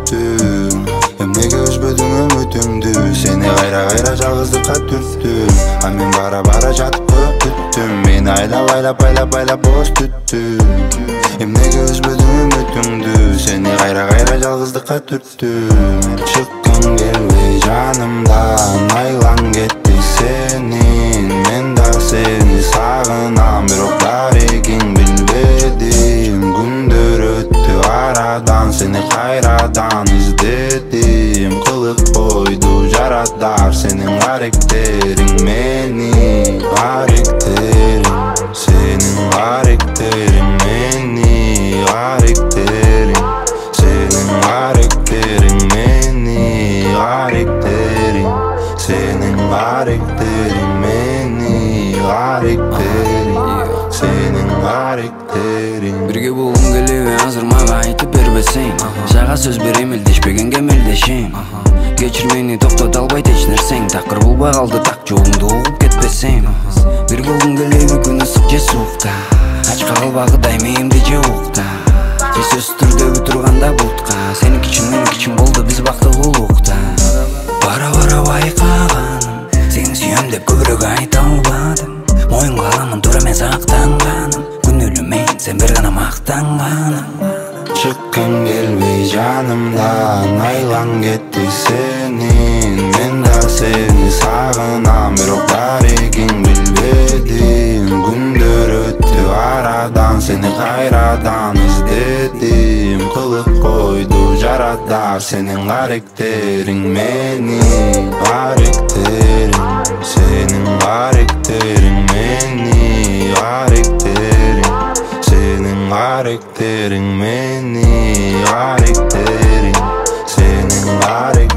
түттүм. Эмнеге үзбөдүң үмүтүмдү, сени кайра жалгыздыкка түрттүм. А мен бара жатып өттүм, мени айлап боз түттүм. Эмнеге үзбөдүң үмүтүңдү, сени кайра жалгыздыкка түрттүм. Чыккың келбей жанымдан, айлан кетти сенин. Мен да сени сагынам, бирок дарегиң билбедим. Күндөр өттү арадан, сени кайрадан издедим. Кылып койду жарадар сенин каректериң мени, каректериң, сенин каректериң мени, каректериң, сенин каректериң мени, каректериң, сенин каректериң мени, каректериң, сенин каректериң. Бирге болгум келеби азыр мага айтып бербесең, сага сөз берем элдешпегенге мелдешем. Кечир мени токтото албайт эч нерсең, такыр болбой калды так жолумду угуп кетпесем. Бир болгум келеби күн ысык же суукта, ачка калбагы дайменимди же укта. Же сөзсүз түрдө турганда бутка, сеники үчүн меники үчүн болду биз бактылуулукта. Бара байкаганым, сени сүйөм деп көбүрөөк айта албадым. Моюнга аламын туура мен сактанганым, күнөөлүү мен сен бир гана мактанганым. Чыккың келбей жанымдан, айлан кетти сенин. Мен да сени сагынам, бирок дарегиң билбедим. Күндөр өттү арадан, сени кайрадан издедим. Кылып койду жарадар сенин каректериң мени, каректериң, сенин каректериң мени, каректериң, сенин каректериң мени, каректериң, сенин каректериң.